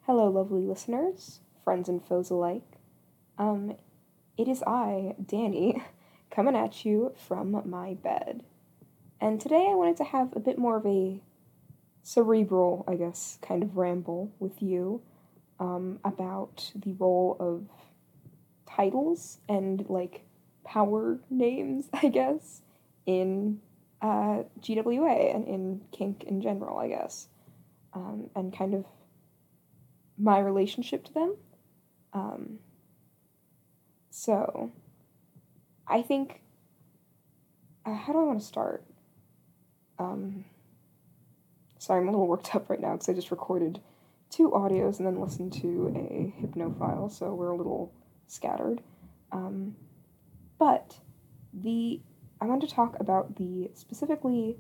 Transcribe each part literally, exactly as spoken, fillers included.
Hello, lovely listeners, friends and foes alike. Um, it is I, Danny, coming at you from my bed. And today I wanted to have a bit more of a cerebral, I guess, kind of ramble with you um, about the role of titles and, like, power names, I guess, in uh, G W A and in kink in general, I guess. Um, and kind of my relationship to them. Um, so, I think, uh, how do I want to start? Um, sorry, I'm a little worked up right now because I just recorded two audios and then listened to a hypno file, so we're a little scattered. Um, but the I want to talk about the specifically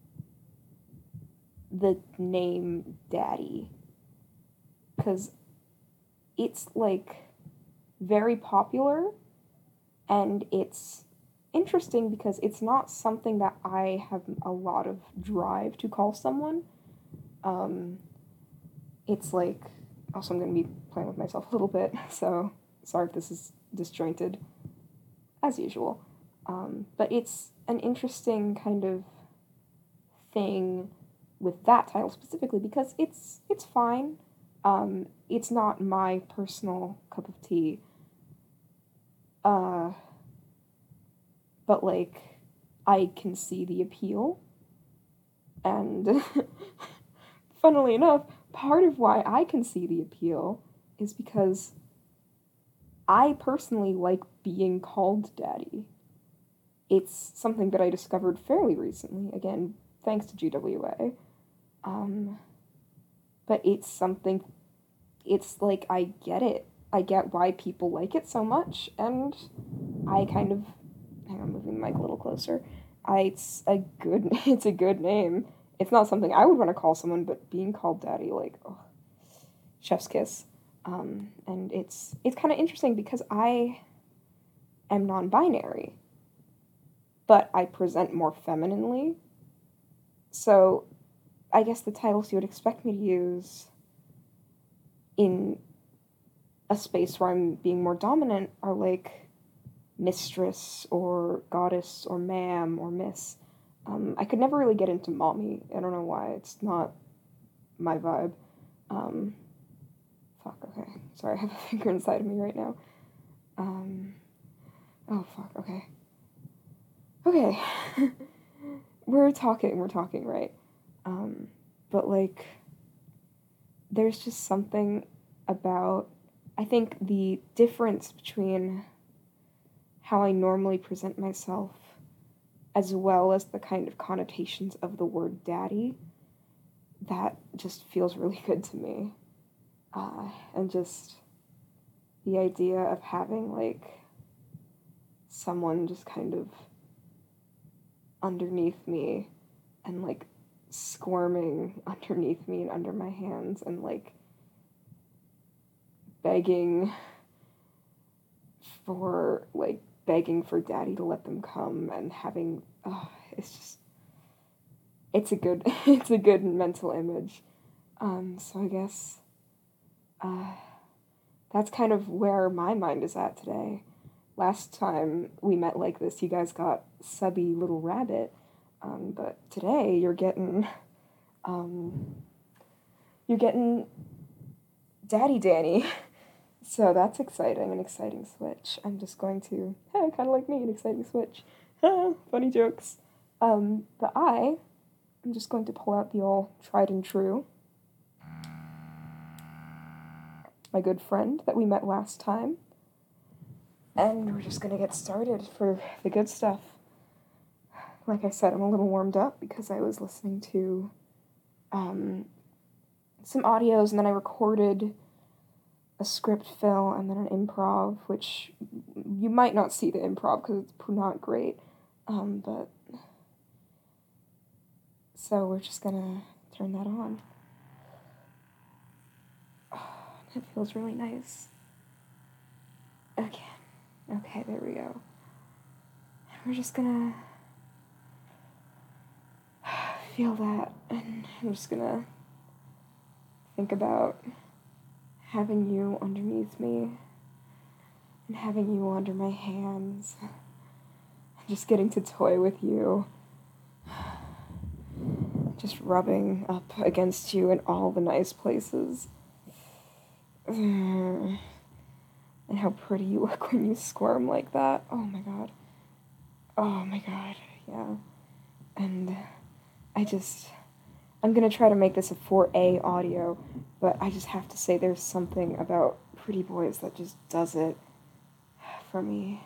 the name Daddy, because it's like very popular and it's interesting because it's not something that I have a lot of drive to call someone. Um, it's like, also I'm going to be playing with myself a little bit, so sorry if this is disjointed, as usual. Um, but it's an interesting kind of thing with that title specifically because it's it's fine. Um, it's not my personal cup of tea. Uh, but like, I can see the appeal, and funnily enough, part of why I can see the appeal is because I personally like being called daddy. It's something that I discovered fairly recently, again, thanks to G W A. Um, but it's something, it's like, I get it. I get why people like it so much, and I kind of, hang on, moving the mic a little closer. I, it's a good, it's a good name. It's not something I would want to call someone, but being called daddy, like, oh, chef's kiss. Um, and it's it's kind of interesting because I am non-binary, but I present more femininely. So I guess the titles you would expect me to use in a space where I'm being more dominant are like mistress or goddess or ma'am or miss. Um, I could never really get into mommy. I don't know why. It's not my vibe. Um, fuck, okay. Sorry, I have a finger inside of me right now. Um, oh, fuck, okay. Okay. we're talking, we're talking, right? Um, but, like, there's just something about, I think the difference between how I normally present myself as well as the kind of connotations of the word daddy, that just feels really good to me. Uh, and just the idea of having, like, someone just kind of underneath me and, like, squirming underneath me and under my hands and, like, begging for, like, begging for daddy to let them come and having, oh, it's just, it's a good, it's a good mental image. Um, so I guess, uh, that's kind of where my mind is at today. Last time we met like this, you guys got subby little rabbit, um, but today you're getting, um, you're getting Daddy Danny. So that's exciting, an exciting switch. I'm just going to, hey, kind of like me, an exciting switch. Funny jokes. Um, but I am just going to pull out the old tried and true. My good friend that we met last time. And we're just going to get started for the good stuff. Like I said, I'm a little warmed up because I was listening to um, some audios and then I recorded a script fill and then an improv, which you might not see the improv because it's not great. Um, but so we're just going to turn that on. Oh, it feels really nice. Okay. Okay, there we go. We're just gonna feel that, and I'm just gonna think about having you underneath me and having you under my hands, just getting to toy with you, just rubbing up against you in all the nice places. And how pretty you look when you squirm like that. Oh my god. Oh my god, yeah. And I just, I'm gonna try to make this a four A audio, but I just have to say there's something about Pretty Boys that just does it for me.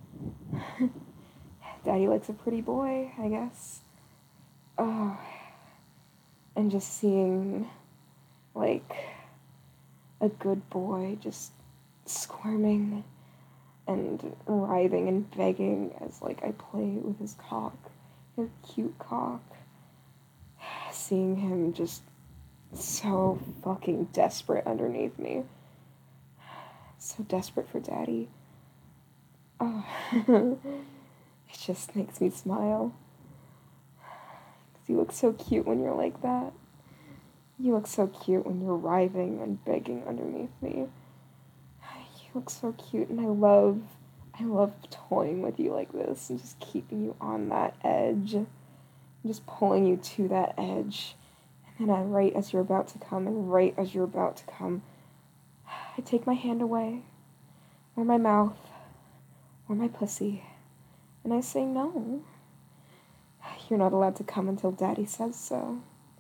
Daddy likes a pretty boy, I guess. Oh, and just seeing, like, a good boy just squirming and writhing and begging as, like, I play with his cock, his cute cock. Seeing him just so fucking desperate underneath me. So desperate for daddy. Oh, it just makes me smile. Because you look so cute when you're like that. You look so cute when you're writhing and begging underneath me. You look so cute, and I love, I love toying with you like this and just keeping you on that edge. Just pulling you to that edge. And then I, right as you're about to come, and right as you're about to come, I take my hand away, or my mouth, or my pussy, and I say, no, you're not allowed to come until daddy says so.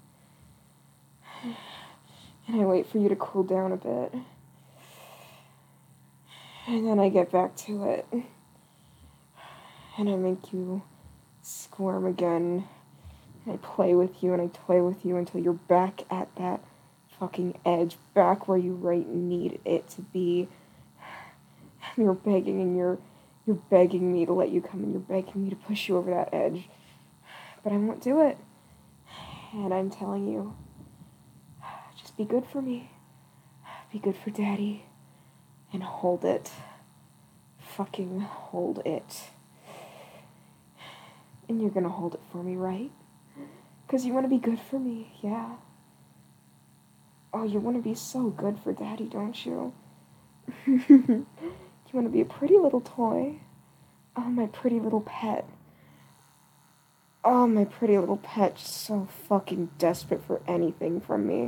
And I wait for you to cool down a bit. And then I get back to it. And I make you squirm again. And I play with you and I toy with you until you're back at that fucking edge, back where you right need it to be. And you're begging and you're you're begging me to let you come and you're begging me to push you over that edge. But I won't do it. And I'm telling you, just be good for me. Be good for daddy. And hold it. Fucking hold it. And you're gonna hold it for me, right? Because you want to be good for me, yeah. Oh, you want to be so good for daddy, don't you? You want to be a pretty little toy. Oh, my pretty little pet. Oh, my pretty little pet, just so fucking desperate for anything from me.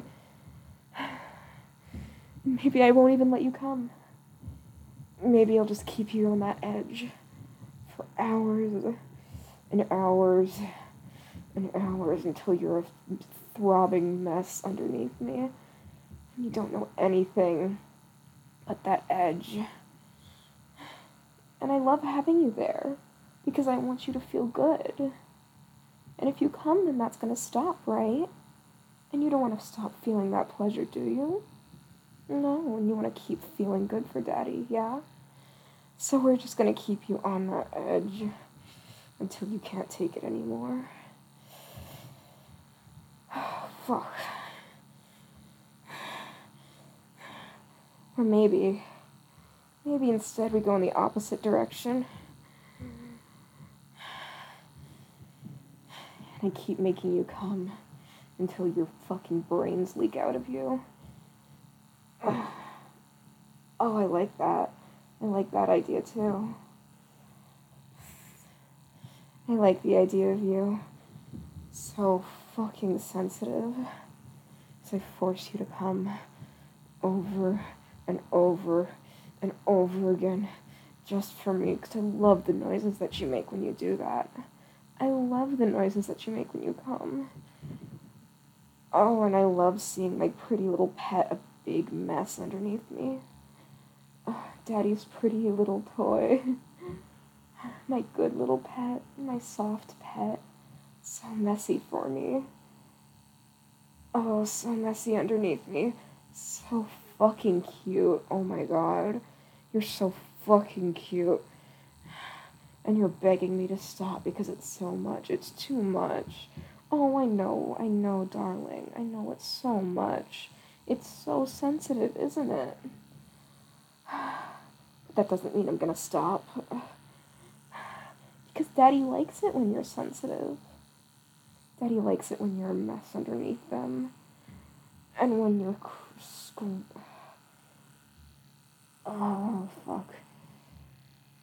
Maybe I won't even let you come. Maybe I'll just keep you on that edge for hours and hours and hours until you're a throbbing mess underneath me. And you don't know anything but that edge. And I love having you there because I want you to feel good. And if you come, then that's going to stop, right? And you don't want to stop feeling that pleasure, do you? No, and you want to keep feeling good for daddy, yeah? So we're just going to keep you on that edge until you can't take it anymore. Oh, fuck. Or maybe, maybe instead we go in the opposite direction. And I keep making you come until your fucking brains leak out of you. Oh, I like that. I like that idea too. I like the idea of you so fucking sensitive. So I force you to come over and over and over again just for me, because I love the noises that you make when you do that. I love the noises that you make when you come. Oh, and I love seeing my pretty little pet a big mess underneath me. Oh, daddy's pretty little toy. My good little pet, my soft pet. So messy for me. Oh, so messy underneath me. So fucking cute. Oh my god. You're so fucking cute. And you're begging me to stop because it's so much. It's too much. Oh, I know. I know, darling. I know it's so much. It's so sensitive, isn't it? But that doesn't mean I'm gonna stop. Because daddy likes it when you're sensitive. Daddy likes it when you're a mess underneath them. And when you're...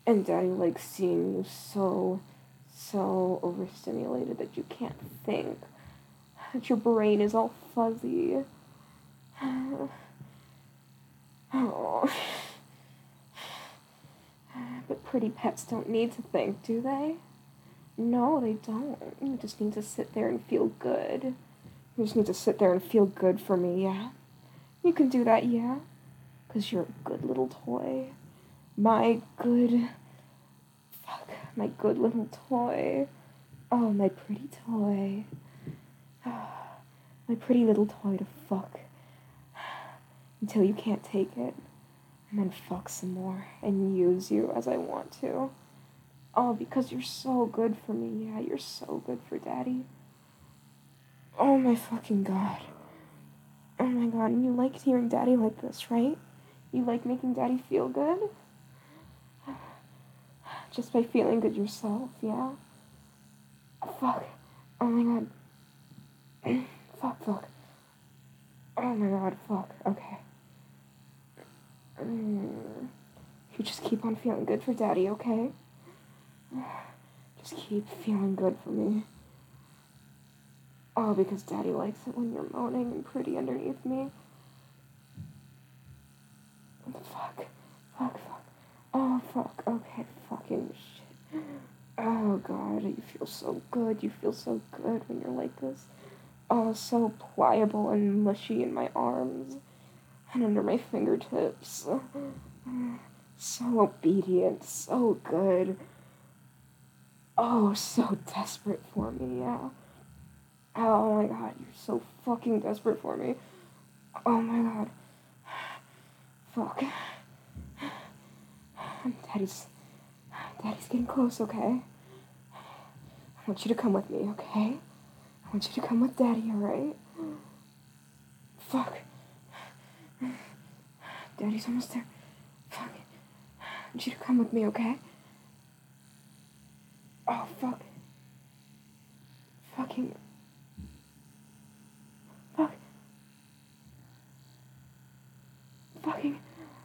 And Daddy likes seeing you so, so overstimulated that you can't think. That your brain is all fuzzy. Oh. But pretty pets don't need to think, do they? No, they don't. You just need to sit there and feel good. You just need to sit there and feel good for me, yeah? You can do that, yeah? Because you're a good little toy. My good... Fuck. My good little toy. Oh, my pretty toy. My pretty little toy to fuck. Until you can't take it. And then fuck some more. And use you as I want to. Oh, because you're so good for me. Yeah, you're so good for Daddy. Oh my fucking god. Oh my god, and you liked hearing Daddy like this, right? You like making Daddy feel good? Just by feeling good yourself, yeah? Fuck. Oh my god. Fuck, fuck. Oh my god, fuck. Okay. Mm. You just keep on feeling good for Daddy, okay? Just keep feeling good for me. Oh, because Daddy likes it when you're moaning and pretty underneath me. Fuck. Fuck, fuck. Oh, fuck. Okay, fucking shit. Oh, God, you feel so good. You feel so good when you're like this. Oh, so pliable and mushy in my arms and under my fingertips. So obedient, so good. Oh, so desperate for me, yeah. Oh my god, you're so fucking desperate for me. Oh my god. Fuck. Daddy's... Daddy's getting close, okay? I want you to come with me, okay? I want you to come with Daddy, alright? Fuck. Daddy's almost there. Fuck. I want you to come with me, okay? Oh, fuck. Fucking... Fuck. Fucking...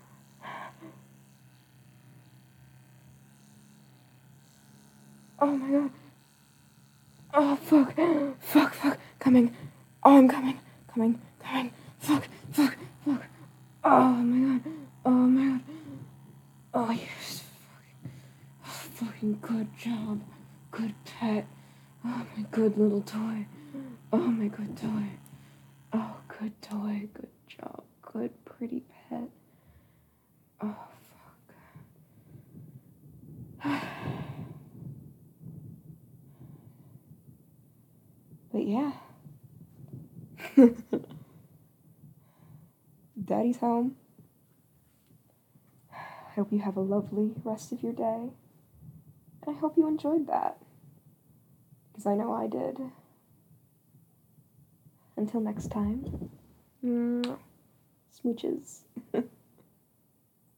Oh my god. Oh, fuck. Fuck, fuck. Coming. Oh, I'm coming. Coming. Coming. Fuck. Fuck. Fuck. Oh my god. Oh my god. Oh, yes. Fucking, fucking good job. Good pet. Oh, my good little toy. Oh, my good toy. Oh, good toy. Good job. Good pretty pet. Oh, fuck. But yeah. Daddy's home. I hope you have a lovely rest of your day. And I hope you enjoyed that. Because I know I did. Until next time. Mwah. Smooches.